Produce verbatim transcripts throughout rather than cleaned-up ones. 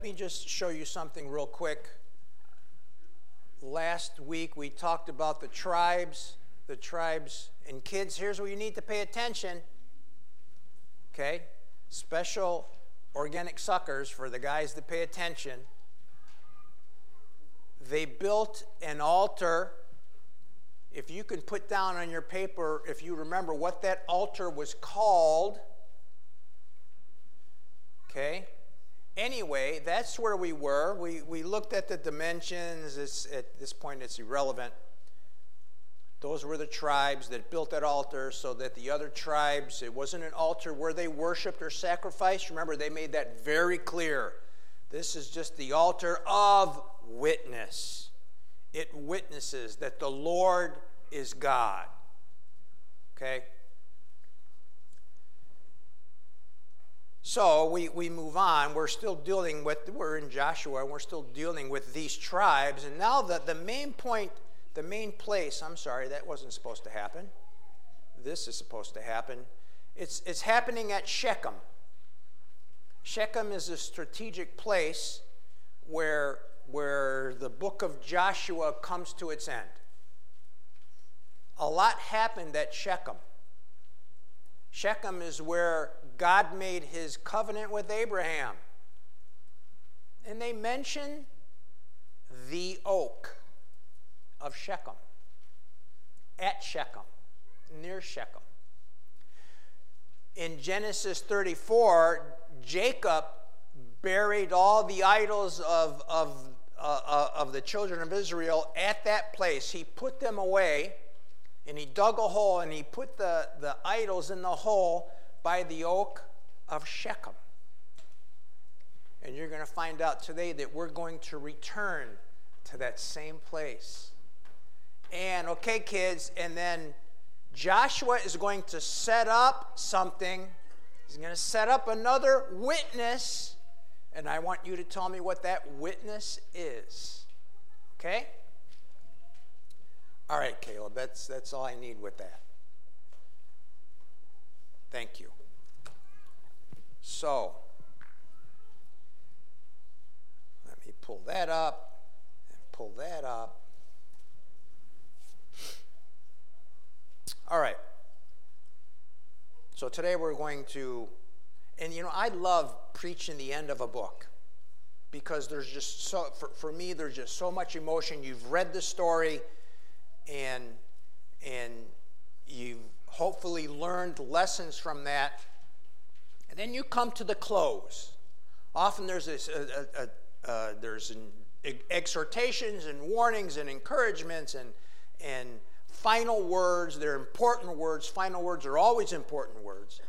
Let me just show you something real quick. Last week we talked about the tribes, the tribes, and kids, here's where you need to pay attention. Okay? Special organic suckers for the guys to pay attention. They built an altar. If you can put down on your paper, if you remember what that altar was called. Okay? Anyway, that's where we were. We, we looked at the dimensions. It's, at this point, it's irrelevant. Those were the tribes that built that altar so that the other tribes, it wasn't an altar where they worshiped or sacrificed. Remember, they made that very clear. This is just the altar of witness. It witnesses that the Lord is God. Okay? So we, we move on. We're still dealing with, we're in Joshua, and we're still dealing with these tribes. And now the, the main point, the main place, I'm sorry, that wasn't supposed to happen. This is supposed to happen. It's, it's happening at Shechem. Shechem is a strategic place where, where the book of Joshua comes to its end. A lot happened at Shechem. Shechem is where God made his covenant with Abraham. And they mention the oak of Shechem. At Shechem. Near Shechem. In Genesis thirty-four, Jacob buried all the idols of, of, uh, of the children of Israel at that place. He put them away. And he dug a hole and he put the, the idols in the hole by the oak of Shechem. And you're going to find out today that we're going to return to that same place. And, okay, kids, and then Joshua is going to set up something. He's going to set up another witness. And I want you to tell me what that witness is. Okay? All right, Caleb, that's, that's all I need with that. Thank you. So, let me pull that up and pull that up. All right. So today we're going to, and you know, I love preaching the end of a book because there's just so, for, for me, there's just so much emotion. You've read the story. And, and you've hopefully learned lessons from that. And then you come to the close. Often there's this, uh, uh, uh, there's an exhortations and warnings and encouragements and, and final words. They're important words. Final words are always important words.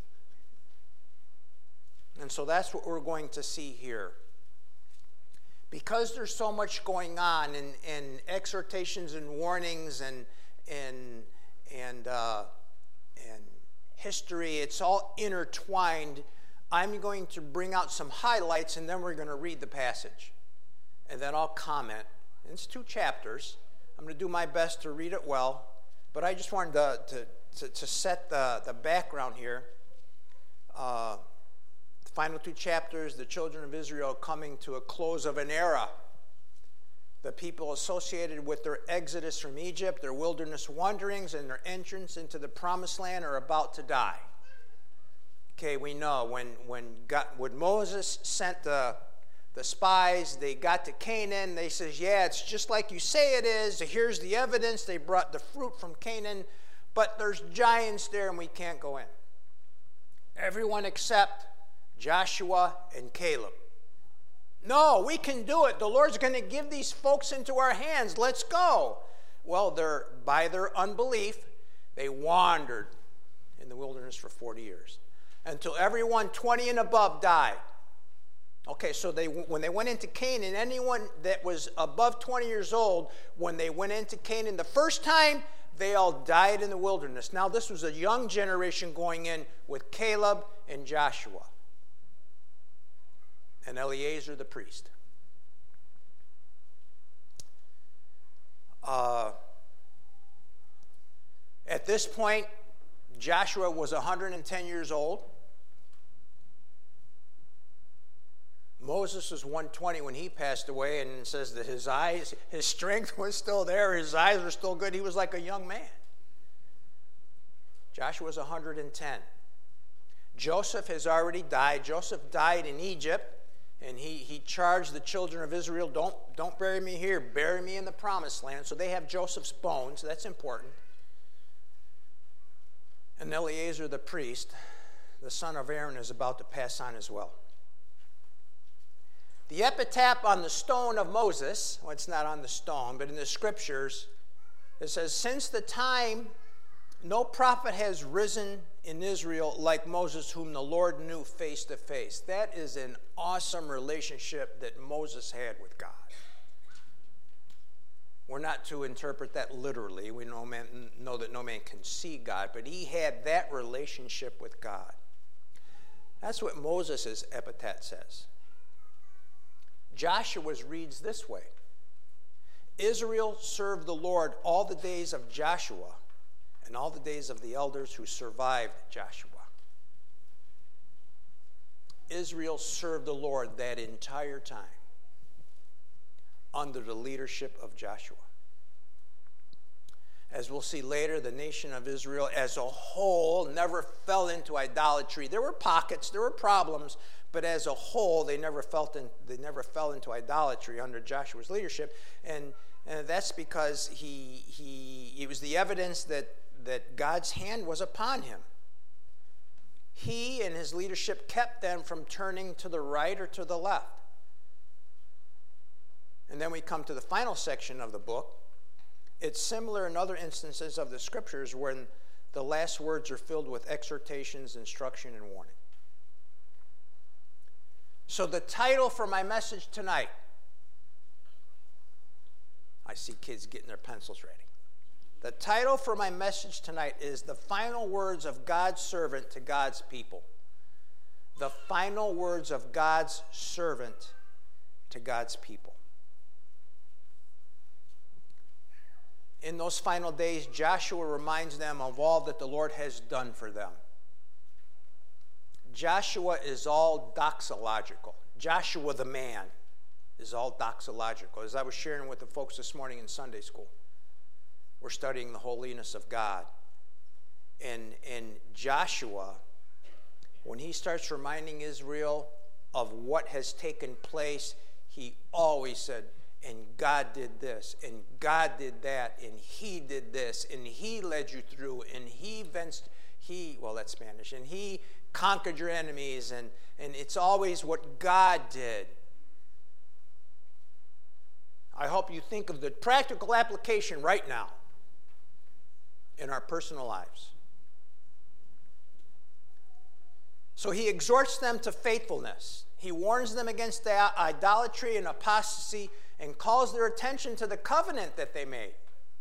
And so that's what we're going to see here. Because there's so much going on in, in exhortations and warnings and, and, and, uh, and history, it's all intertwined. I'm going to bring out some highlights, and then we're going to read the passage. And then I'll comment. And it's two chapters. I'm going to do my best to read it well. But I just wanted to, to, to, to set the, the background here. Uh, Final two chapters, the children of Israel coming to a close of an era. The people associated with their exodus from Egypt, their wilderness wanderings, and their entrance into the promised land are about to die. Okay, we know when, when, God, when Moses sent the, the spies, they got to Canaan. They says, yeah, it's just like you say it is. Here's the evidence. They brought the fruit from Canaan, but there's giants there and we can't go in. Everyone except Joshua and Caleb. No, we can do it. The Lord's going to give these folks into our hands. Let's go. Well, they're, by their unbelief, they wandered in the wilderness for forty years until everyone twenty and above died. Okay, so they when they went into Canaan, anyone that was above twenty years old, when they went into Canaan the first time, they all died in the wilderness. Now, this was a young generation going in with Caleb and Joshua. And Eleazar the priest. Uh, at this point, Joshua was one hundred ten years old. Moses was one twenty when he passed away, and it says that his eyes, his strength was still there. His eyes were still good. He was like a young man. Joshua was one hundred ten. Joseph has already died. Joseph died in Egypt, and he, he charged the children of Israel, don't, don't bury me here, bury me in the promised land. So they have Joseph's bones. That's important. And Eleazar the priest, the son of Aaron, is about to pass on as well. The epitaph on the stone of Moses, well, it's not on the stone, but in the scriptures, it says, since the time no prophet has risen in Israel like Moses, whom the Lord knew face to face. That is an awesome relationship that Moses had with God. We're not to interpret that literally. We know, man, know that no man can see God, but he had that relationship with God. That's what Moses' epitaph says. Joshua's reads this way. Israel served the Lord all the days of Joshua and all the days of the elders who survived Joshua. Israel served the Lord that entire time under the leadership of Joshua. As we'll see later, the nation of Israel as a whole never fell into idolatry. There were pockets, there were problems, but as a whole, they never felt in, they never fell into idolatry under Joshua's leadership, and, and that's because he he it was the evidence that that God's hand was upon him. He and his leadership kept them from turning to the right or to the left. And then we come to the final section of the book. It's similar in other instances of the scriptures when the last words are filled with exhortations, instruction, and warning. So the title for my message tonight, I see kids getting their pencils ready. The title for my message tonight is The Final Words of God's Servant to God's People. The final words of God's servant to God's people. In those final days, Joshua reminds them of all that the Lord has done for them. Joshua is all doxological. Joshua the man is all doxological. As I was sharing with the folks this morning in Sunday school, we're studying the holiness of God. And, and Joshua, when he starts reminding Israel of what has taken place, he always said, and God did this, and God did that, and he did this, and he led you through, and he fenced, he, well, that's Spanish, and he conquered your enemies, and, and it's always what God did. I hope you think of the practical application right now in our personal lives. So he exhorts them to faithfulness. He warns them against idolatry and apostasy and calls their attention to the covenant that they made.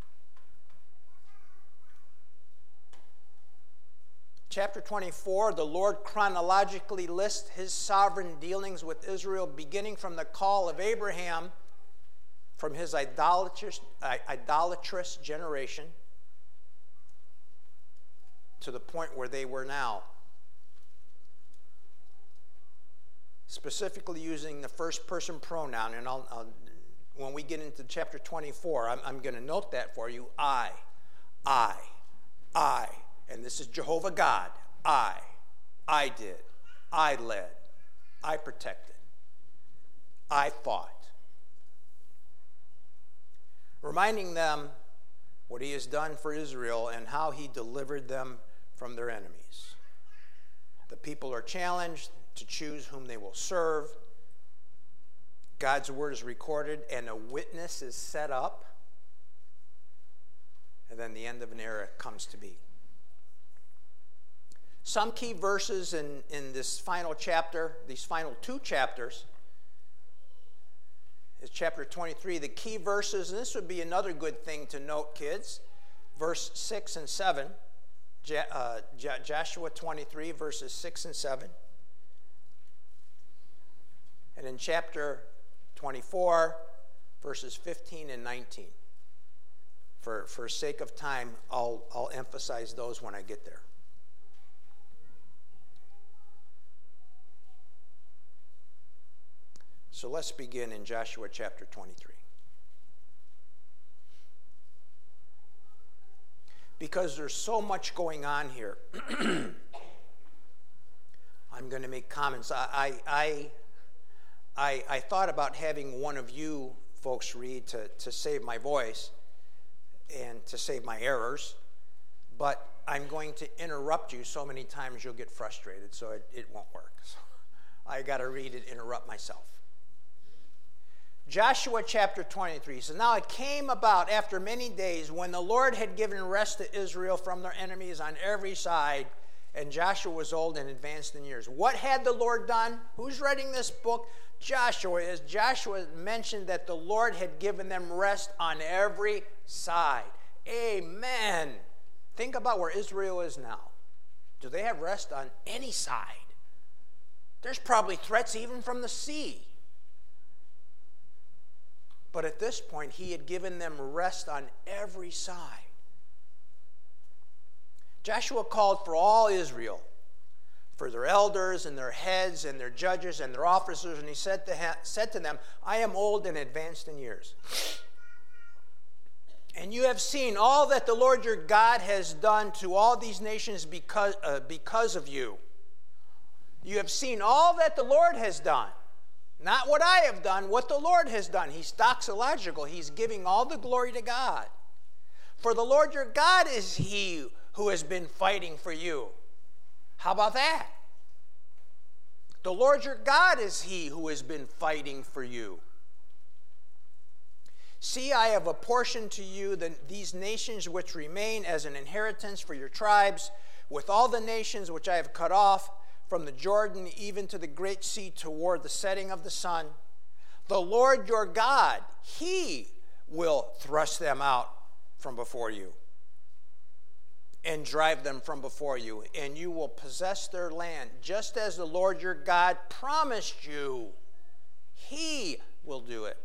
Chapter twenty-four, the Lord chronologically lists his sovereign dealings with Israel, beginning from the call of Abraham from his idolatrous, idolatrous generation to the point where they were now. Specifically using the first person pronoun, and I'll, I'll, when we get into chapter twenty-four, I'm, I'm going to note that for you. I, I, I, and this is Jehovah God. I, I did, I led, I protected, I fought. Reminding them what he has done for Israel and how he delivered them from their enemies. The people are challenged to choose whom they will serve. God's word is recorded and a witness is set up. And then the end of an era comes to be. Some key verses in, in this final chapter, these final two chapters, is chapter twenty-three. The key verses, and this would be another good thing to note, kids, verse six and seven. Uh, Joshua twenty-three, verses six and seven. And in chapter twenty-four, verses fifteen and nineteen. For, for sake of time, I'll, I'll emphasize those when I get there. So let's begin in Joshua chapter twenty-three. Because there's so much going on here, I'm going to make comments. I, I, I, I thought about having one of you folks read to, to save my voice and to save my errors, but I'm going to interrupt you so many times you'll get frustrated, so it, it won't work. So I got to read it, interrupt myself. Joshua chapter twenty-three says, now it came about after many days when the Lord had given rest to Israel from their enemies on every side, and Joshua was old and advanced in years. What had the Lord done? Who's writing this book? Joshua is. Joshua mentioned that the Lord had given them rest on every side. Amen. Think about where Israel is now. Do they have rest on any side? There's probably threats even from the sea. But at this point, he had given them rest on every side. Joshua called for all Israel, for their elders and their heads and their judges and their officers, and he said to, ha- said to them, I am old and advanced in years. And you have seen all that the Lord your God has done to all these nations because, uh, because of you. You have seen all that the Lord has done. Not what I have done, what the Lord has done. He's doxological. He's giving all the glory to God. For the Lord your God is he who has been fighting for you. How about that? The Lord your God is he who has been fighting for you. See, I have apportioned to you the, these nations which remain as an inheritance for your tribes, with all the nations which I have cut off, from the Jordan even to the great sea toward the setting of the sun. The Lord your God, he will thrust them out from before you and drive them from before you, and you will possess their land, just as the Lord your God promised you. He will do it.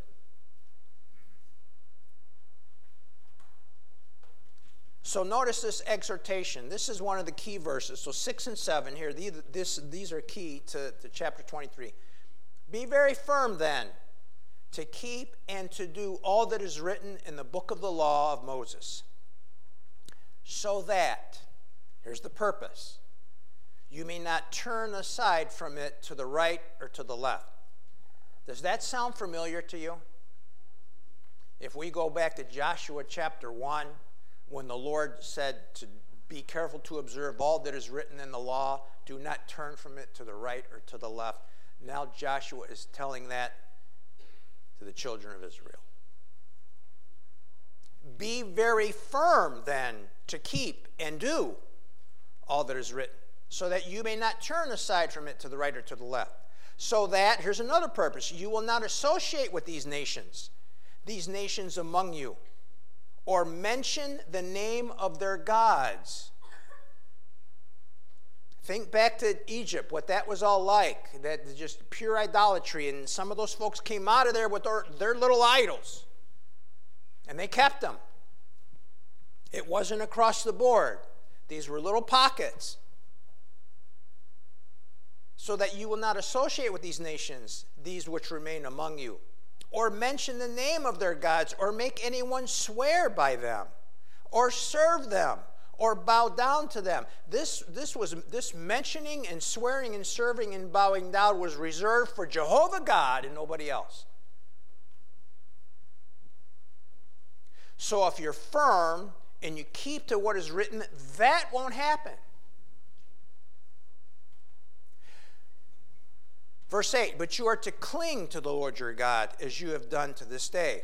So notice this exhortation. This is one of the key verses. So six and seven here, these, this, these are key to, to chapter twenty-three. Be very firm then, to keep and to do all that is written in the book of the law of Moses, so that, here's the purpose, you may not turn aside from it to the right or to the left. Does that sound familiar to you? If we go back to Joshua chapter one, when the Lord said to be careful to observe all that is written in the law, do not turn from it to the right or to the left. Now Joshua is telling that to the children of Israel. Be very firm then to keep and do all that is written, so that you may not turn aside from it to the right or to the left. So that, here's another purpose, you will not associate with these nations, these nations among you, or mention the name of their gods. Think back to Egypt, what that was all like, that just pure idolatry, and some of those folks came out of there with their, their little idols, and they kept them. It wasn't across the board. These were little pockets. So that you will not associate with these nations, these which remain among you, or mention the name of their gods, or make anyone swear by them, or serve them, or bow down to them. This, this, was, this mentioning and swearing and serving and bowing down was reserved for Jehovah God and nobody else. So if you're firm and you keep to what is written, that won't happen. Verse eight, but you are to cling to the Lord your God as you have done to this day.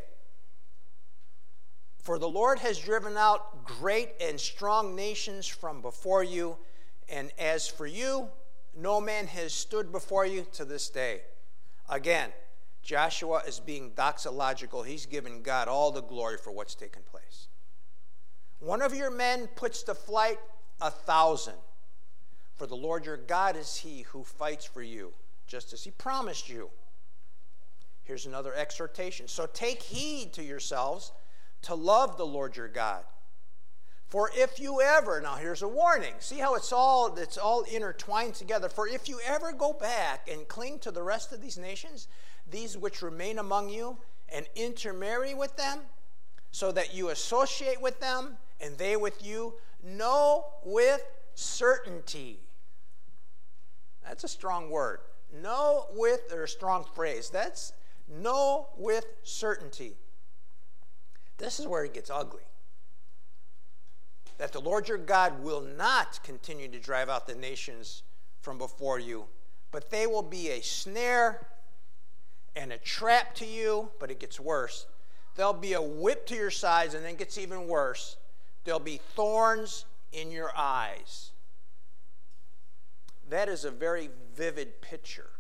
For the Lord has driven out great and strong nations from before you, and as for you, no man has stood before you to this day. Again, Joshua is being doxological. He's given God all the glory for what's taken place. One of your men puts to flight a thousand, for the Lord your God is he who fights for you, just as he promised you. Here's another exhortation. So take heed to yourselves to love the Lord your God. For if you ever, now here's a warning. See how it's all, it's all intertwined together. For if you ever go back and cling to the rest of these nations, these which remain among you, and intermarry with them, so that you associate with them, and they with you. Know with certainty. That's a strong word. Know with, or a strong phrase. That's know with certainty. This is where it gets ugly. That the Lord your God will not continue to drive out the nations from before you, but they will be a snare and a trap to you, but it gets worse. They'll be a whip to your sides, and then it gets even worse. There'll be thorns in your eyes. That is a very vivid picture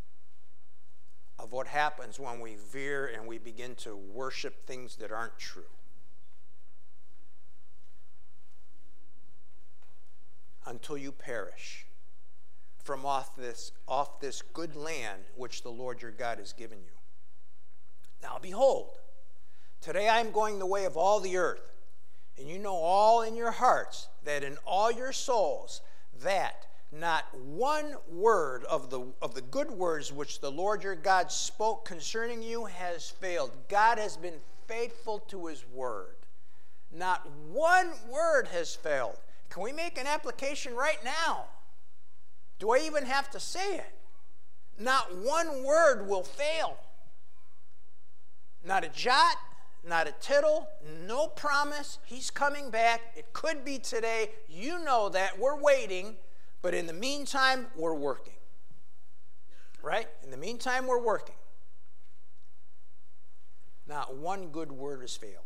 of what happens when we veer and we begin to worship things that aren't true. Until you perish from off this, off this good land which the Lord your God has given you. Now behold, today I am going the way of all the earth, and you know all in your hearts that in all your souls that not one word of the, of the good words which the Lord your God spoke concerning you has failed. God has been faithful to his word. Not one word has failed. Can we make an application right now? Do I even have to say it? Not one word will fail. Not a jot, not a tittle, no promise. He's coming back. It could be today. You know that. We're waiting. But in the meantime, we're working. Right? In the meantime, we're working. Not one good word has failed.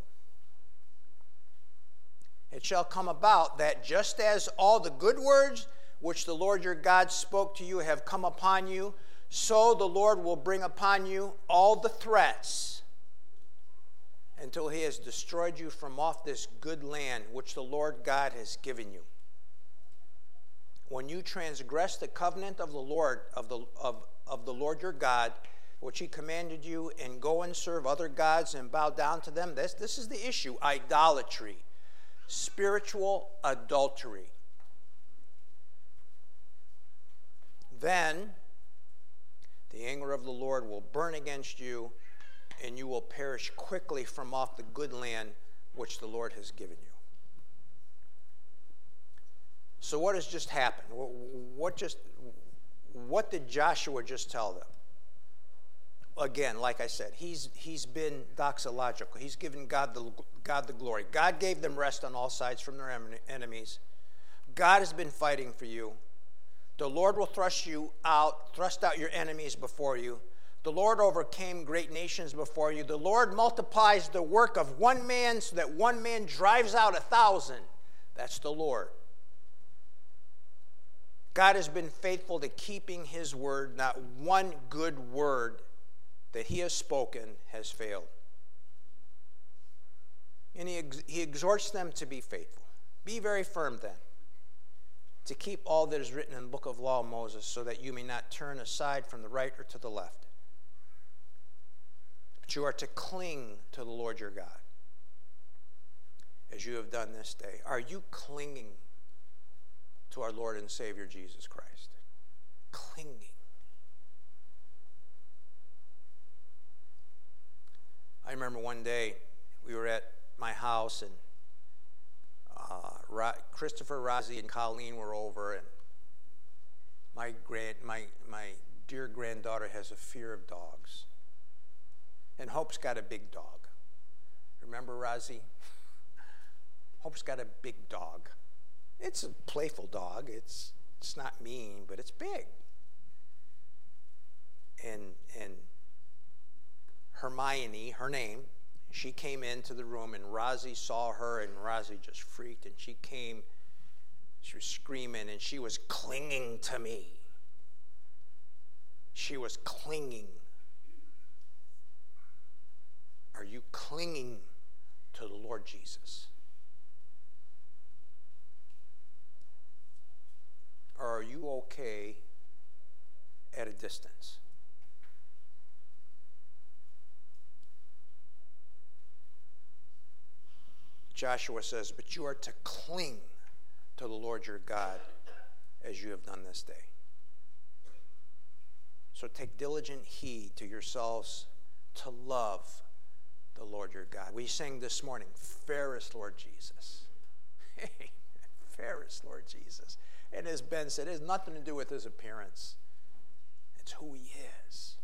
It shall come about that just as all the good words which the Lord your God spoke to you have come upon you, so the Lord will bring upon you all the threats until he has destroyed you from off this good land which the Lord God has given you. When you transgress the covenant of the Lord of the of, of the Lord your God, which he commanded you, and go and serve other gods and bow down to them, this, this is the issue: idolatry, spiritual adultery. Then the anger of the Lord will burn against you, and you will perish quickly from off the good land which the Lord has given you. So what has just happened? What just what did Joshua just tell them? Again, like I said, he's he's been doxological. He's given God the God the glory. God gave them rest on all sides from their enemies. God has been fighting for you. The Lord will thrust you out, thrust out your enemies before you. The Lord overcame great nations before you. The Lord multiplies the work of one man so that one man drives out a thousand. That's the Lord. God has been faithful to keeping his word. Not one good word that he has spoken has failed. And he, ex- he exhorts them to be faithful. Be very firm then, to keep all that is written in the book of law of Moses, so that you may not turn aside from the right or to the left. But you are to cling to the Lord your God, as you have done this day. Are you clinging to our Lord and Savior Jesus Christ? Clinging. I remember one day we were at my house, and uh, Ro- Christopher, Rozzy, and Colleen were over, and my grand, my my dear granddaughter has a fear of dogs, and Hope's got a big dog. Remember Rozzy? Hope's got a big dog. It's a playful dog. It's it's not mean, but it's big. And and Hermione, her name, she came into the room, and Rozzy saw her, and Rozzy just freaked, and she came, she was screaming, and she was clinging to me. She was clinging. Are you clinging to the Lord Jesus? Or are you okay at a distance? Joshua says, but you are to cling to the Lord your God as you have done this day. So take diligent heed to yourselves to love the Lord your God. We sang this morning, fairest Lord Jesus. Hey, fairest Lord Jesus. And as Ben said, it has nothing to do with his appearance. It's who he is.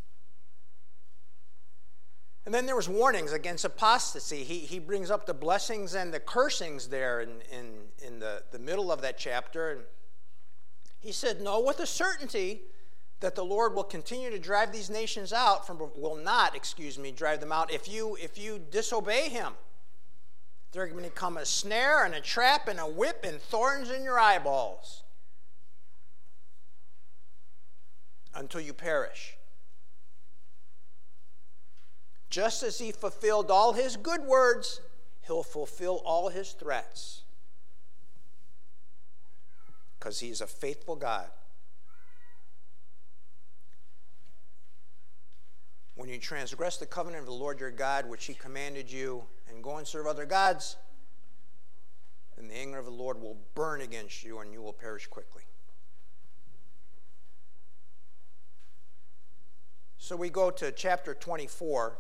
And then there was warnings against apostasy. He, he brings up the blessings and the cursings there in, in, in the, the middle of that chapter. And he said, know with a certainty that the Lord will continue to drive these nations out, from will not, excuse me, drive them out if you, if you disobey him. They're going to become a snare and a trap and a whip and thorns in your eyeballs until you perish. Just as he fulfilled all his good words, he'll fulfill all his threats. Because he's a faithful God. When you transgress the covenant of the Lord your God, which he commanded you, and go and serve other gods, then the anger of the Lord will burn against you, and you will perish quickly. So we go to chapter twenty-four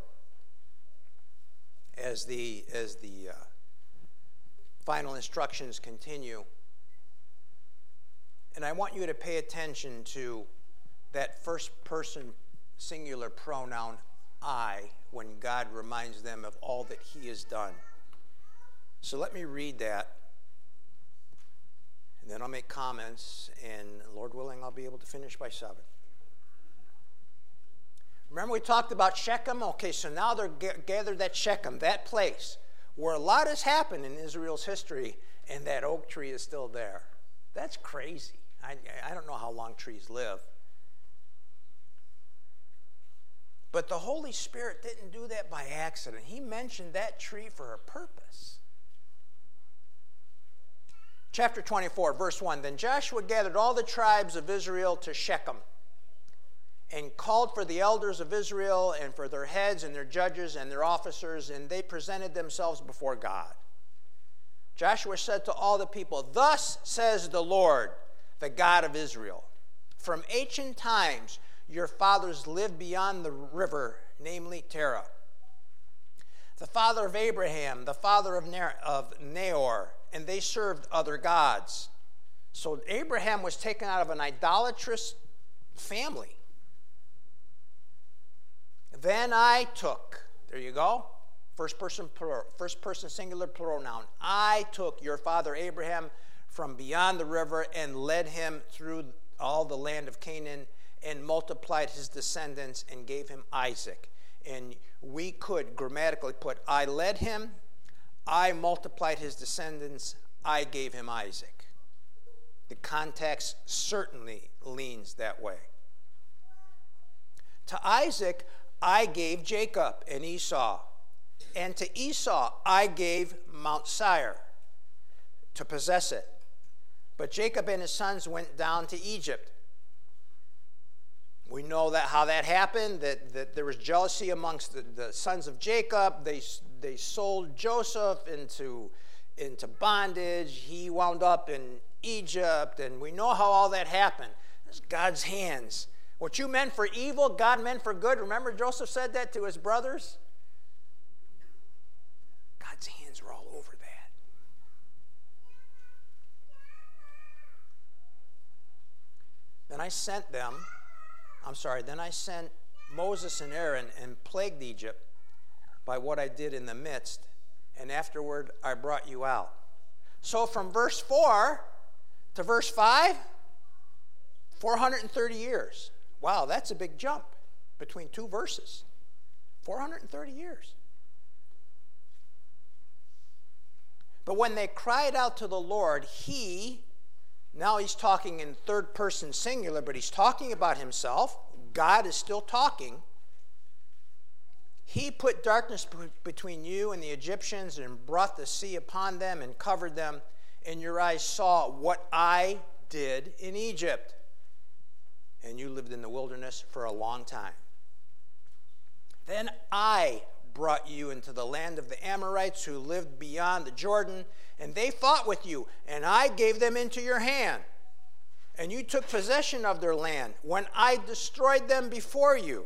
as the, as the uh, final instructions continue. And I want you to pay attention to that first person singular pronoun, I, when God reminds them of all that he has done. So let me read that, and then I'll make comments, and Lord willing, I'll be able to finish by seven. Remember we talked about Shechem? Okay, so now they're g- gathered at Shechem, that place where a lot has happened in Israel's history, and that oak tree is still there. That's crazy. I, I don't know how long trees live. But the Holy Spirit didn't do that by accident. He mentioned that tree for a purpose. Chapter twenty-four, verse one. Then Joshua gathered all the tribes of Israel to Shechem and called for the elders of Israel and for their heads and their judges and their officers, and they presented themselves before God. Joshua said to all the people, thus says the Lord, the God of Israel, from ancient times your fathers lived beyond the river, namely Terah. The father of Abraham, the father of Nahor, and they served other gods. So Abraham was taken out of an idolatrous family. Then I took, there you go, first person plural, first person singular pronoun. I took your father Abraham from beyond the river and led him through all the land of Canaan and multiplied his descendants and gave him Isaac. And we could grammatically put, I led him, I multiplied his descendants, I gave him Isaac. The context certainly leans that way. To Isaac, I gave Jacob and Esau. And to Esau, I gave Mount Seir to possess it. But Jacob and his sons went down to Egypt. We know that how that happened, that, that there was jealousy amongst the, the sons of Jacob. They, they sold Joseph into, into bondage. He wound up in Egypt, and we know how all that happened. It's God's hands. What you meant for evil, God meant for good. Remember Joseph said that to his brothers? God's hands were all over that. Then I sent them, I'm sorry, then I sent Moses and Aaron and plagued Egypt by what I did in the midst, and afterward I brought you out. So from verse four to verse five, four hundred thirty years. Wow, that's a big jump between two verses. four hundred thirty years. But when they cried out to the Lord, he, now he's talking in third person singular, but he's talking about himself. God is still talking. He put darkness between you and the Egyptians and brought the sea upon them and covered them, and your eyes saw what I did in Egypt. And you lived in the wilderness for a long time. Then I brought you into the land of the Amorites who lived beyond the Jordan, and they fought with you, and I gave them into your hand. and you took possession of their land when I destroyed them before you.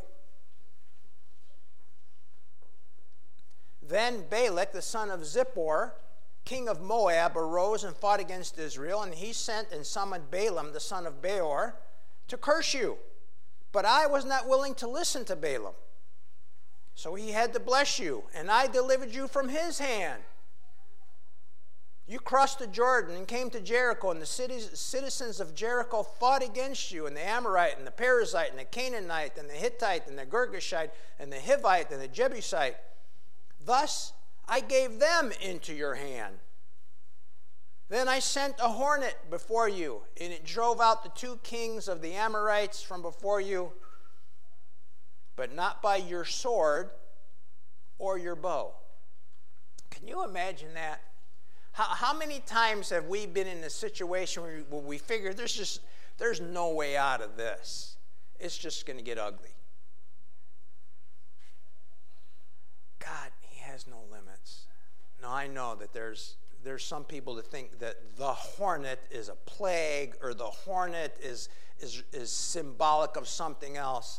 Then Balak, the son of Zippor, king of Moab, arose and fought against Israel, and he sent and summoned Balaam, the son of Beor, to curse you. But I was not willing to listen to Balaam. So he had to bless you, and I delivered you from his hand. You crossed the Jordan and came to Jericho, and the cities, citizens of Jericho fought against you, and the Amorite, and the Perizzite, and the Canaanite, and the Hittite, and the Girgashite, and the Hivite, and the Jebusite. Thus I gave them into your hand. Then I sent a hornet before you, and it drove out the two kings of the Amorites from before you, but not by your sword or your bow. Can you imagine that? How, how many times have we been in a situation where we, where we figure there's just there's no way out of this? It's just going to get ugly. God, he has no limits. Now, I know that there's there's some people that think that the hornet is a plague, or the hornet is is is symbolic of something else.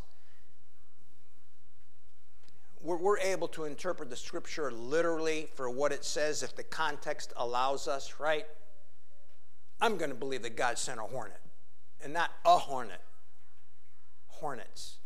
We're, we're able to interpret the scripture literally for what it says if the context allows us, right? I'm going to believe that God sent a hornet, and not a hornet. Hornets.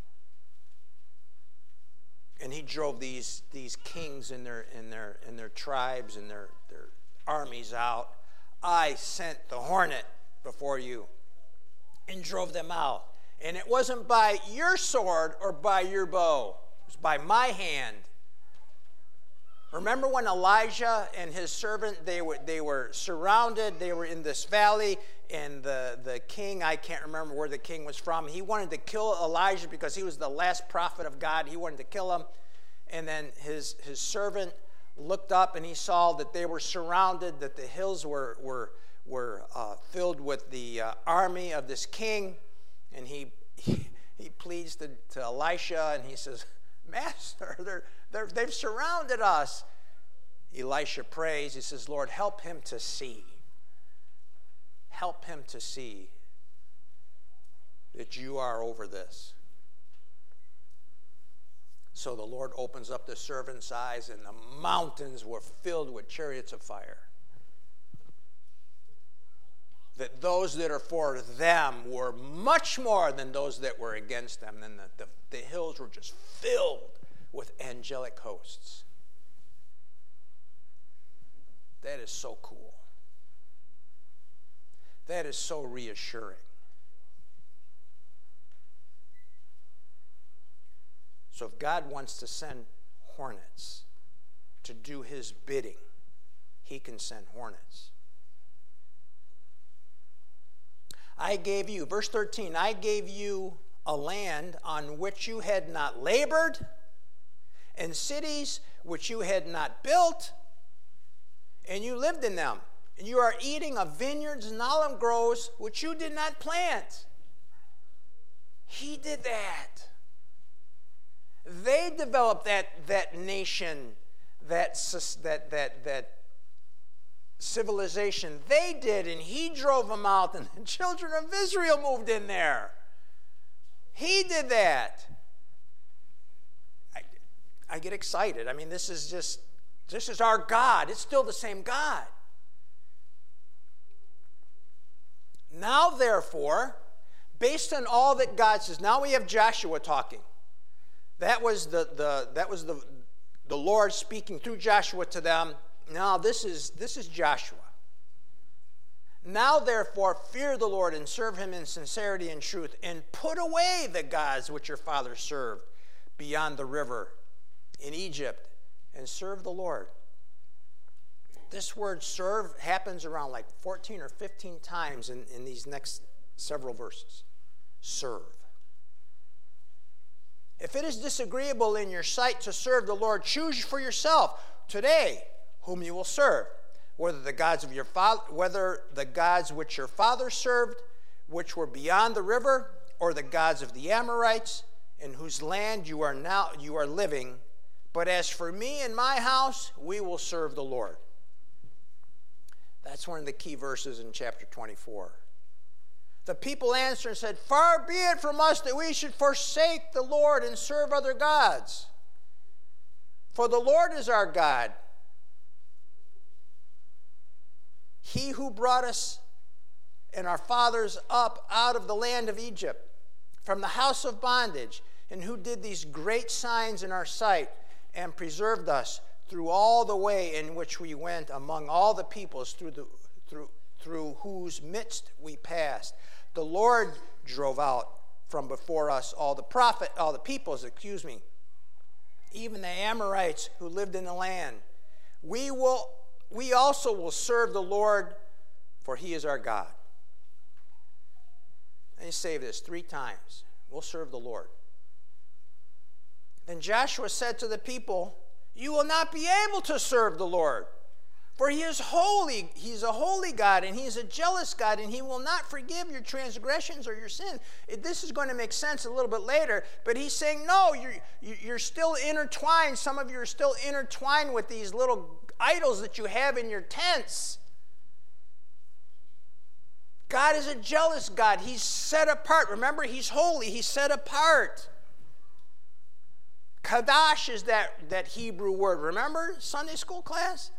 And he drove these, these kings and their, and their, and their tribes and their, their armies out. I sent the hornet before you and drove them out. And it wasn't by your sword or by your bow. It was by my hand. Remember when Elijah and his servant, they were, they were surrounded, they were in this valley, and the, the king, I can't remember where the king was from, he wanted to kill Elijah because he was the last prophet of God. He wanted to kill him. And then his, his servant looked up and he saw that they were surrounded, that the hills were, were, were uh, filled with the uh, army of this king. And he, he, he pleads to, to Elisha and he says, Master, they're, they're, they've surrounded us. Elisha prays. He says, Lord, help him to see. Help him to see that you are over this. So the Lord opens up the servant's eyes, and the mountains were filled with chariots of fire. That those that are for them were much more than those that were against them. And the, the, the hills were just filled with angelic hosts. That is so cool. That is so reassuring. So if God wants to send hornets to do his bidding, he can send hornets. I gave you, verse thirteen, I gave you a land on which you had not labored, and cities which you had not built, and you lived in them. And you are eating of vineyards and olive groves which you did not plant. He did that. They developed that, that nation, that, that, that, that civilization. They did, and he drove them out, and the children of Israel moved in there. He did that. I, I get excited. I mean, this is just, this is our God. It's still the same God. Now, therefore, based on all that God says, now we have Joshua talking. That was the, the that was the, the Lord speaking through Joshua to them. Now this is this is Joshua. Now, therefore, fear the Lord and serve him in sincerity and truth, and put away the gods which your fathers served beyond the river in Egypt, and serve the Lord. This word serve happens around like fourteen or fifteen times in, in these next several verses. Serve. If it is disagreeable in your sight to serve the Lord, choose for yourself today whom you will serve, whether the gods of your father, whether the gods which your fathers served, which were beyond the river, or the gods of the Amorites, in whose land you are now you are living. But as for me and my house, we will serve the Lord. That's one of the key verses in chapter twenty-four. The people answered and said, "Far be it from us that we should forsake the Lord and serve other gods. For the Lord is our God, He who brought us and our fathers up out of the land of Egypt, from the house of bondage, and who did these great signs in our sight, and preserved us through all the way in which we went among all the peoples through the through through whose midst we passed. The Lord drove out from before us all the prophet, all the peoples, excuse me, even the Amorites who lived in the land. We will, we also will serve the Lord, for He is our God." Let me say this three times. We'll serve the Lord. Then Joshua said to the people, "You will not be able to serve the Lord, for He is holy. He's a holy God, and He is a jealous God, and He will not forgive your transgressions or your sins." It, this is going to make sense a little bit later, but He's saying, no, you're, you're still intertwined. Some of you are still intertwined with these little idols that you have in your tents. God is a jealous God. He's set apart. Remember, He's holy. He's set apart. Kadash is that, that Hebrew word. Remember Sunday school class?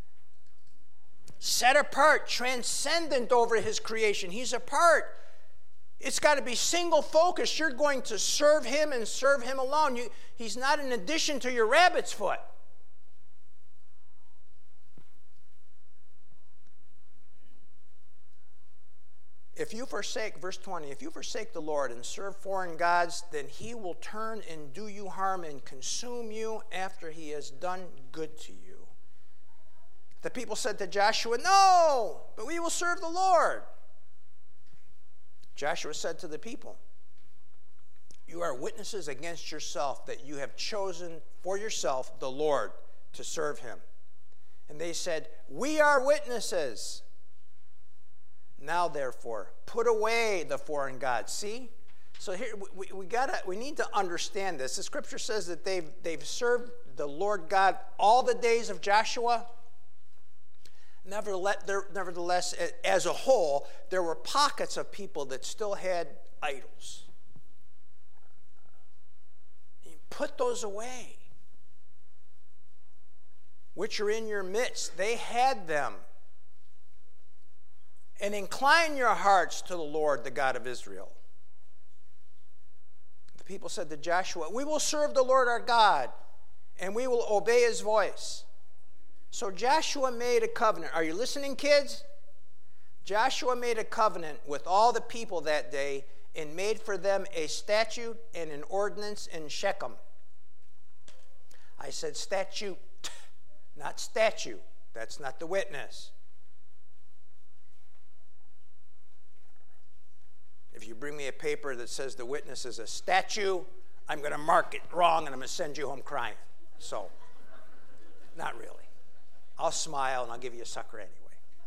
Set apart, transcendent over His creation. He's apart. It's got to be single focus. You're going to serve Him and serve Him alone. You, he's not an addition to your rabbit's foot. If you forsake, verse twenty, if you forsake the Lord and serve foreign gods, then He will turn and do you harm and consume you after He has done good to you. The people said to Joshua, "No, but we will serve the Lord." Joshua said to the people, "You are witnesses against yourself that you have chosen for yourself the Lord to serve Him." And they said, "We are witnesses. Now, therefore, put away the foreign gods." See? So here we, we gotta we need to understand this. The scripture says that they've they've served the Lord God all the days of Joshua. Nevertheless, there, nevertheless, as a whole, there were pockets of people that still had idols. You put those away, which are in your midst. They had them. And incline your hearts to the Lord, the God of Israel. The people said to Joshua, "We will serve the Lord our God, and we will obey His voice." So Joshua made a covenant. Are you listening, kids? Joshua made a covenant with all the people that day and made for them a statute and an ordinance in Shechem. I said statute, not statue. That's not the witness. If you bring me a paper that says the witness is a statue, I'm going to mark it wrong and I'm going to send you home crying. So, not really. I'll smile and I'll give you a sucker anyway.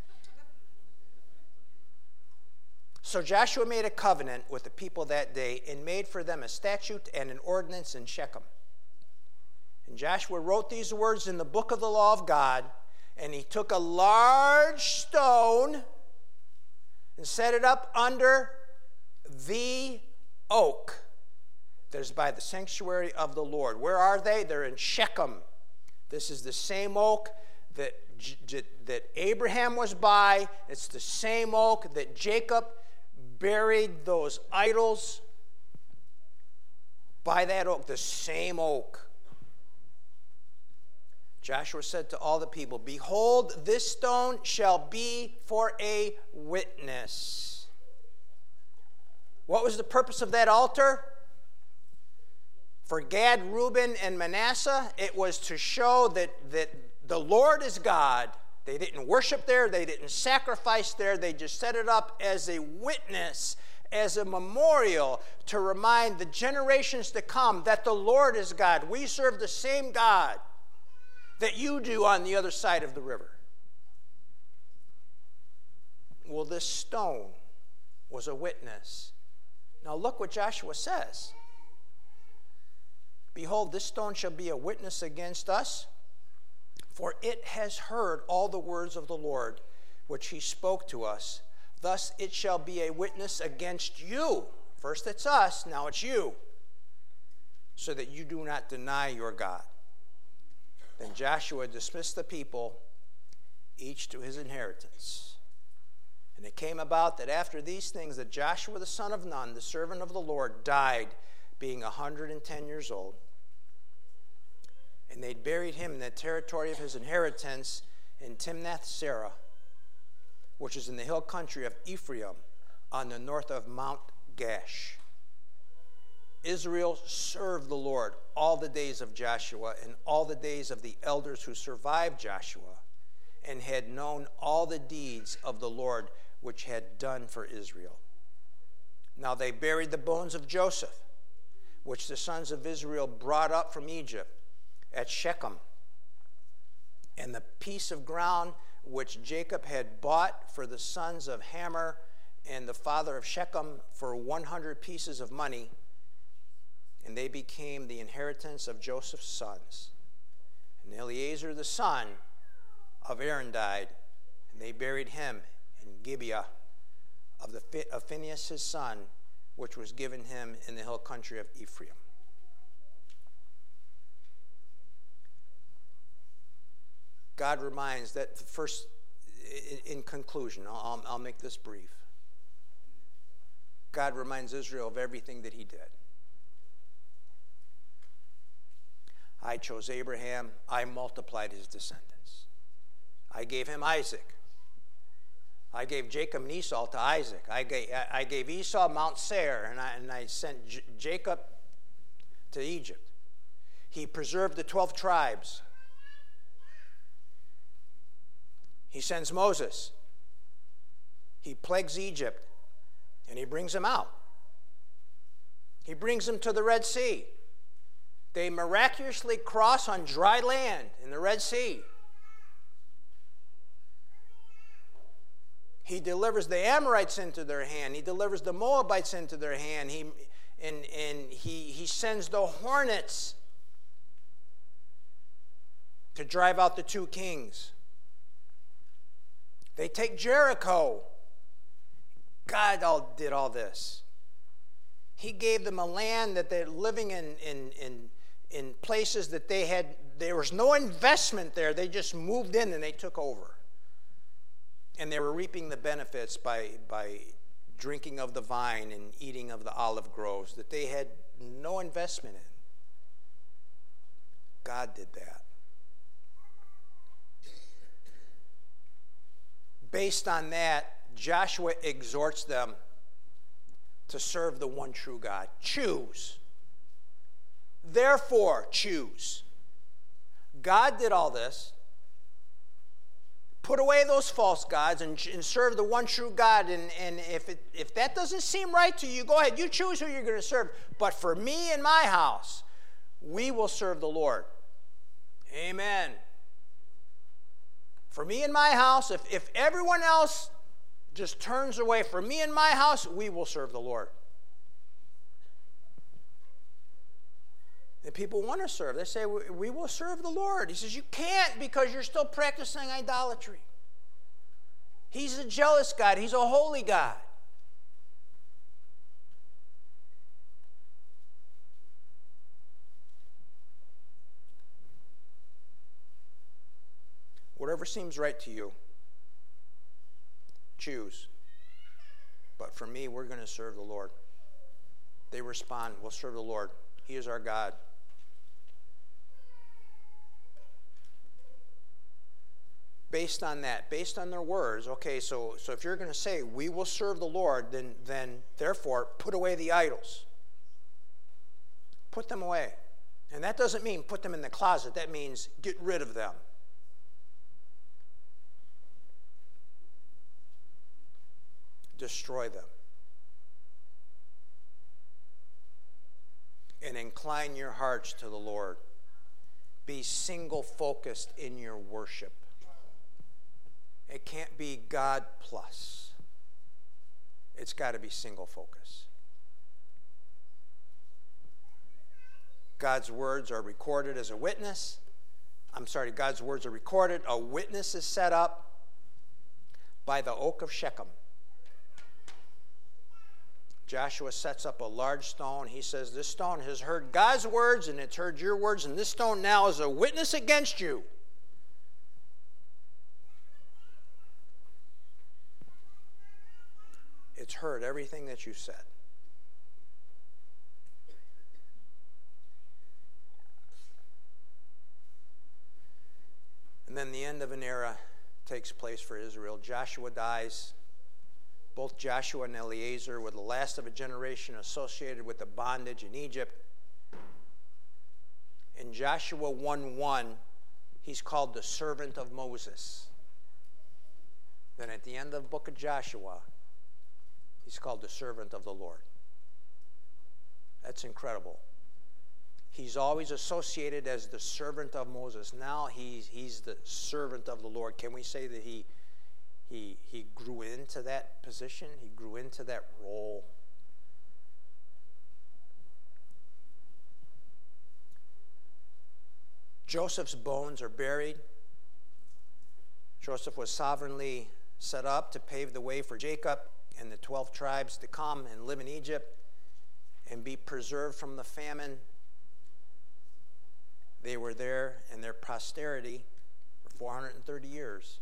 So Joshua made a covenant with the people that day and made for them a statute and an ordinance in Shechem. And Joshua wrote these words in the book of the law of God, and he took a large stone and set it up under the oak that is by the sanctuary of the Lord. Where are they? They're in Shechem. This is the same oak that, that Abraham was by. It's the same oak that Jacob buried those idols by that oak, the same oak. Joshua said to all the people, "Behold, this stone shall be for a witness." What was the purpose of that altar? For Gad, Reuben, and Manasseh, it was to show that, that the Lord is God. They didn't worship there. They didn't sacrifice there. They just set it up as a witness, as a memorial to remind the generations to come that the Lord is God. We serve the same God that you do on the other side of the river. Well, this stone was a witness. Now look what Joshua says. "Behold, this stone shall be a witness against us, for it has heard all the words of the Lord, which he spoke to us. Thus it shall be a witness against you. First it's us, now it's you. So that you do not deny your God. Then Joshua dismissed the people, each to his inheritance. And it came about that after these things, that Joshua the son of Nun, the servant of the Lord, died, being a hundred and ten years old. And they buried him in the territory of his inheritance in Timnath-Serah, which is in the hill country of Ephraim, on the north of Mount Gash. Israel served the Lord all the days of Joshua and all the days of the elders who survived Joshua, and had known all the deeds of the Lord which had done for Israel. Now they buried the bones of Joseph, which the sons of Israel brought up from Egypt, at Shechem. And the piece of ground which Jacob had bought for the sons of Hamor and the father of Shechem for one hundred pieces of money, and they became the inheritance of Joseph's sons. And Eleazar the son of Aaron died, and they buried him in Gibeah of, the, of Phinehas his son, which was given him in the hill country of Ephraim. God reminds that first, in conclusion, I'll, I'll make this brief. God reminds Israel of everything that he did. I chose Abraham. I multiplied his descendants. I gave him Isaac. I gave Jacob and Esau to Isaac. I gave, I gave Esau Mount Seir, and I, and I sent J- Jacob to Egypt. He preserved the twelve tribes. He sends Moses. He plagues Egypt, and he brings them out. He brings them to the Red Sea. They miraculously cross on dry land in the Red Sea. He delivers the Amorites into their hand. He delivers the Moabites into their hand. He, and and he, he sends the hornets to drive out the two kings. They take Jericho. God all, did all this. He gave them a land that they're living in, in, in, in places that they had, there was no investment there. They just moved in and they took over. And they were reaping the benefits by, by drinking of the vine and eating of the olive groves that they had no investment in. God did that. Based on that, Joshua exhorts them to serve the one true God. Choose. Therefore, choose. God did all this. Put away those false gods and, and serve the one true God. And, and if, it, if that doesn't seem right to you, go ahead. You choose who you're going to serve. But for me and my house, we will serve the Lord. Amen. For me and my house, if, if everyone else just turns away, for me and my house, we will serve the Lord. And people want to serve. They say, we, we will serve the Lord. He says, you can't because you're still practicing idolatry. He's a jealous God. He's a holy God. Whatever seems right to you, choose. But for me, we're going to serve the Lord. They respond, we'll serve the Lord. He is our God. Based on that, based on their words, okay, so, so if you're going to say, we will serve the Lord, then, then therefore, put away the idols. Put them away. And that doesn't mean put them in the closet. That means get rid of them. Destroy them. And incline your hearts to the Lord. Be single-focused in your worship. It can't be God plus. It's got to be single focus. God's words are recorded as a witness. I'm sorry, God's words are recorded. A witness is set up by the oak of Shechem. Joshua sets up a large stone. He says, this stone has heard God's words and it's heard your words, and this stone now is a witness against you. It's heard everything that you said. And then the end of an era takes place for Israel. Joshua dies. Both Joshua and Eleazar were the last of a generation associated with the bondage in Egypt. In Joshua one one, he's called the servant of Moses. Then at the end of the book of Joshua, he's called the servant of the Lord. That's incredible. He's always associated as the servant of Moses. Now he's, he's the servant of the Lord. Can we say that he, he, he grew into that position? He grew into that role. Joseph's bones are buried. Joseph was sovereignly set up to pave the way for Jacob and the twelve tribes to come and live in Egypt and be preserved from the famine. They were there in their posterity for four hundred thirty years.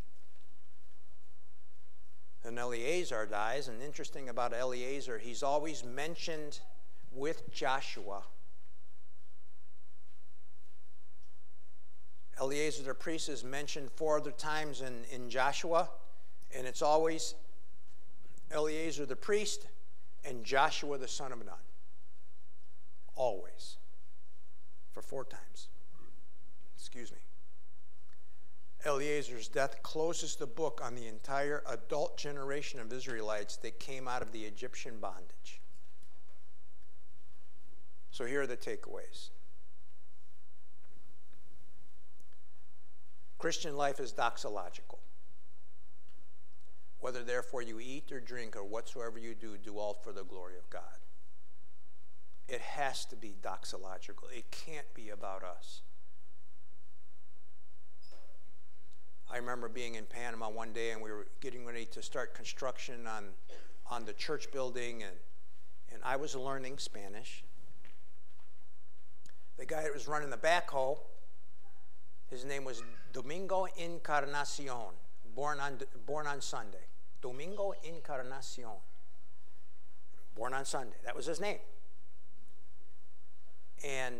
Then Eleazar dies, and interesting about Eleazar, he's always mentioned with Joshua. Eleazar the priest is mentioned four other times in, in Joshua, and it's always Eleazar the priest and Joshua the son of Nun. Always. For four times. Excuse me. Eleazar's death closes the book on the entire adult generation of Israelites that came out of the Egyptian bondage. So here are the takeaways. Christian life is doxological. Whether therefore you eat or drink or whatsoever you do, do all for the glory of God. It has to be doxological. It can't be about us. I remember being in Panama one day, and we were getting ready to start construction on, on the church building, and, and I was learning Spanish. The guy that was running the backhoe, his name was Domingo Encarnacion, born on, born on Sunday. Domingo Encarnacion, born on Sunday. That was his name. And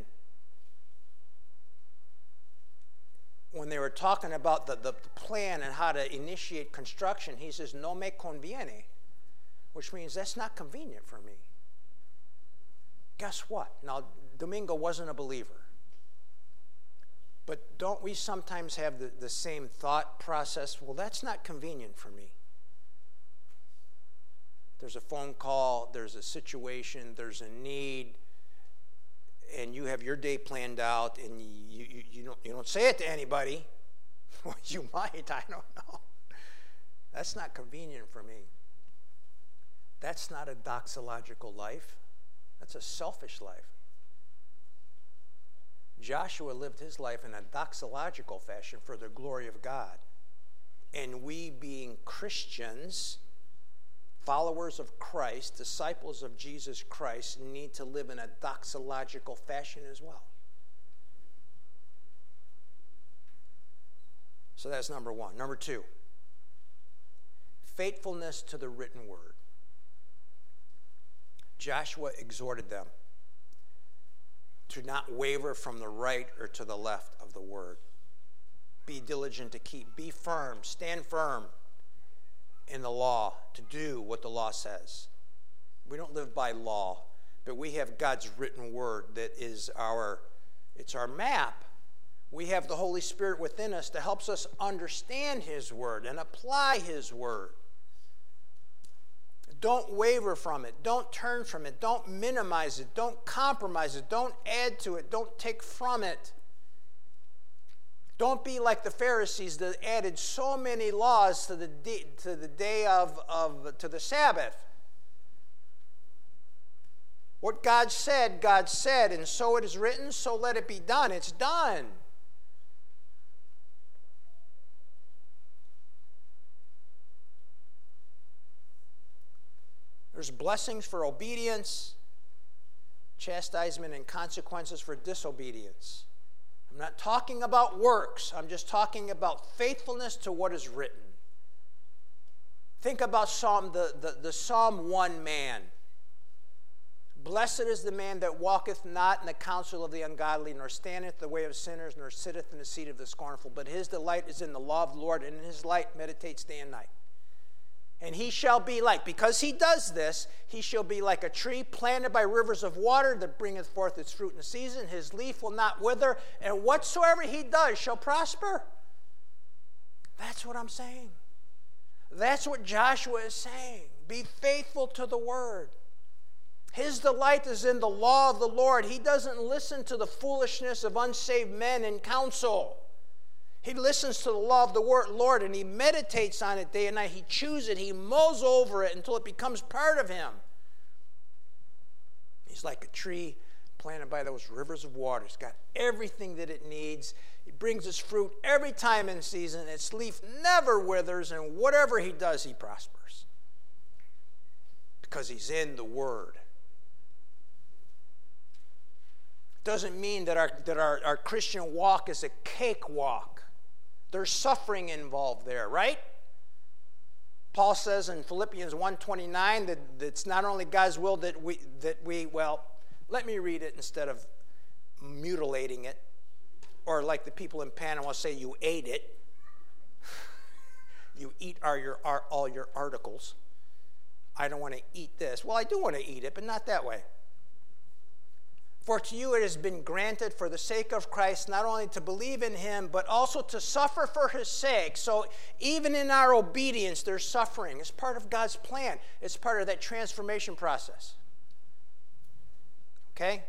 when they were talking about the, the plan and how to initiate construction, he says, no me conviene, which means that's not convenient for me. Guess what? Now, Domingo wasn't a believer. But don't we sometimes have the, the same thought process? Well, that's not convenient for me. There's a phone call, there's a situation, there's a need, and you have your day planned out, and you, you, you, don't, you don't say it to anybody. Well, you might, I don't know. That's not convenient for me. That's not a doxological life. That's a selfish life. Joshua lived his life in a doxological fashion for the glory of God. And we, being Christians, followers of Christ, disciples of Jesus Christ, need to live in a doxological fashion as well. So that's number one. Number two, faithfulness to the written word. Joshua exhorted them to not waver from the right or to the left of the word. Be diligent to keep, be firm, stand firm in the law, to do what the law says. We don't live by law, but we have God's written word that is our, it's our map. We have the Holy Spirit within us that helps us understand his word and apply his word. Don't waver from it. Don't turn from it. Don't minimize it. Don't compromise it. Don't add to it. Don't take from it. Don't be like the Pharisees that added so many laws to the day, to the day of, of to the Sabbath. What God said, God said, and so it is written, so let it be done. It's done. There's blessings for obedience, chastisement and consequences for disobedience. I'm not talking about works. I'm just talking about faithfulness to what is written. Think about Psalm, the, the, the Psalm one man. Blessed is the man that walketh not in the counsel of the ungodly, nor standeth in the way of sinners, nor sitteth in the seat of the scornful. But his delight is in the law of the Lord, and in his light meditates day and night. And he shall be like, because he does this, he shall be like a tree planted by rivers of water that bringeth forth its fruit in the season. His leaf will not wither, and whatsoever he does shall prosper. That's what I'm saying. That's what Joshua is saying. Be faithful to the word. His delight is in the law of the Lord. He doesn't listen to the foolishness of unsaved men in counsel. He listens to the law of the Lord, and he meditates on it day and night. He chews it. He mulls over it until it becomes part of him. He's like a tree planted by those rivers of water. It's got everything that it needs. It brings its fruit every time in season. Its leaf never withers, and whatever he does, he prospers. Because he's in the Word. Doesn't mean that our, that our, our Christian walk is a cakewalk. There's suffering involved there, right? Paul says in Philippians one twenty-nine that, that it's not only God's will that we, that we, well, let me read it instead of mutilating it. Or like the people in Panama say, you ate it. You eat all your, all your articles. I don't want to eat this. Well, I do want to eat it, but not that way. For to you it has been granted for the sake of Christ not only to believe in him, but also to suffer for his sake. So even in our obedience, there's suffering. It's part of God's plan. It's part of that transformation process. Okay?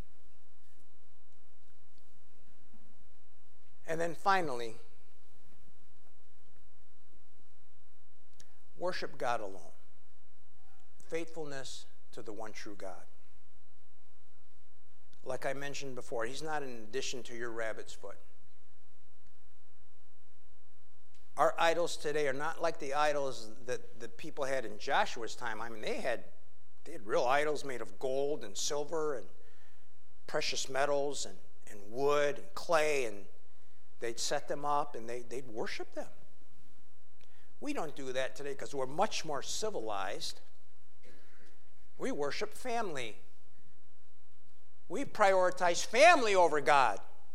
And then finally, worship God alone. Faithfulness to the one true God. Like I mentioned before, he's not an addition to your rabbit's foot. Our idols today are not like the idols that the people had in Joshua's time. I mean, they had, they had real idols made of gold and silver and precious metals and, and wood and clay, and they'd set them up and they, they'd worship them. We don't do that today because we're much more civilized. We worship family. We prioritize family over God.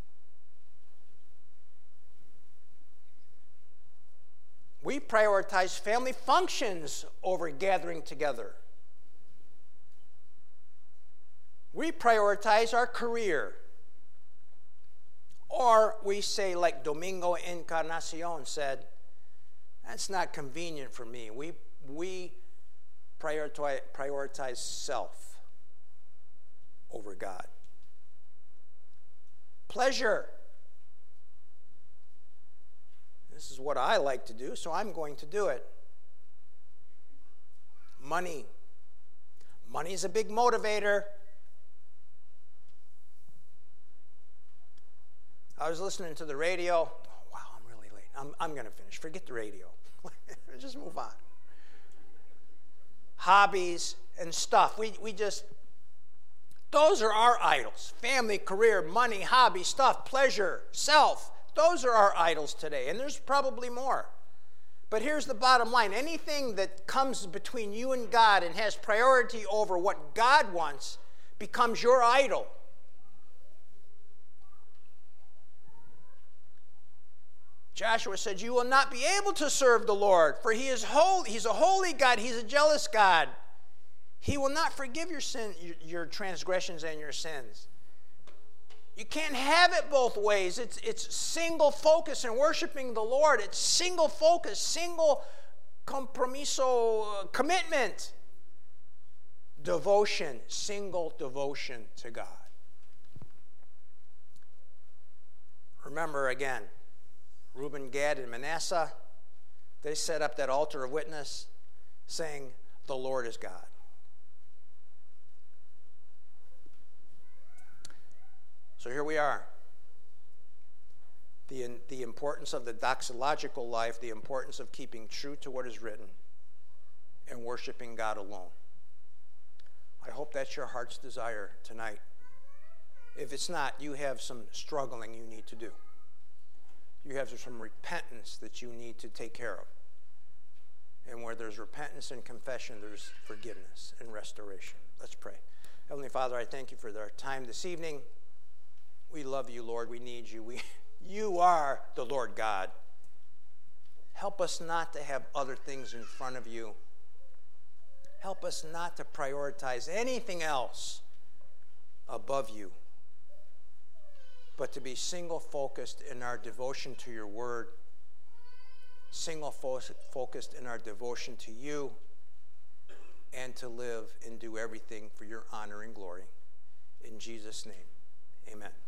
We prioritize family functions over gathering together. We prioritize our career. Or we say, like Domingo Encarnacion said, that's not convenient for me. We, we prioritize, prioritize self over God. Pleasure. This is what I like to do, so I'm going to do it. Money. Money is a big motivator. I was listening to the radio. Oh, wow, I'm really late. I'm, I'm going to finish. Forget the radio. Just move on. Hobbies and stuff. We, we just... Those are our idols. Family, career, money, hobby, stuff, pleasure, self. Those are our idols today, and there's probably more. But here's the bottom line. Anything that comes between you and God and has priority over what God wants becomes your idol. Joshua said, you will not be able to serve the Lord, for he is holy. He's a holy God. He's a jealous God. He will not forgive your sin, your transgressions and your sins. You can't have it both ways. It's, it's single focus in worshiping the Lord. It's single focus, single compromiso, commitment. Devotion, single devotion to God. Remember again, Reuben, Gad, and Manasseh, they set up that altar of witness saying, the Lord is God. So here we are. The, the importance of the doxological life, the importance of keeping true to what is written, and worshiping God alone. I hope that's your heart's desire tonight. If it's not, you have some struggling you need to do. You have some repentance that you need to take care of. And where there's repentance and confession, there's forgiveness and restoration. Let's pray. Heavenly Father, I thank you for our time this evening. We love you, Lord. We need you. We, you are the Lord God. Help us not to have other things in front of you. Help us not to prioritize anything else above you, but to be single-focused in our devotion to your word, single-focused in our devotion to you, and to live and do everything for your honor and glory. In Jesus' name, amen.